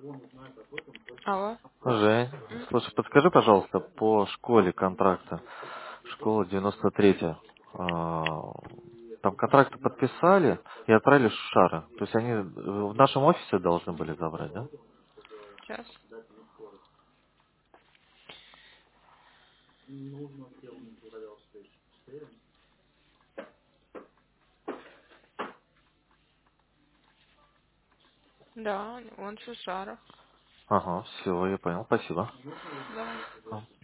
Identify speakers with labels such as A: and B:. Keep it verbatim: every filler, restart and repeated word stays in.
A: Алло.
B: Жень,
A: М?
B: слушай, подскажи, пожалуйста, по школе контракта. Школа девяносто третья. А, Там контракты подписали и отправили Шушара. То есть они в нашем офисе должны были забрать, да?
A: Сейчас. Да, он Шушара.
B: Ага, все, я понял, спасибо.
A: Давай.
B: А.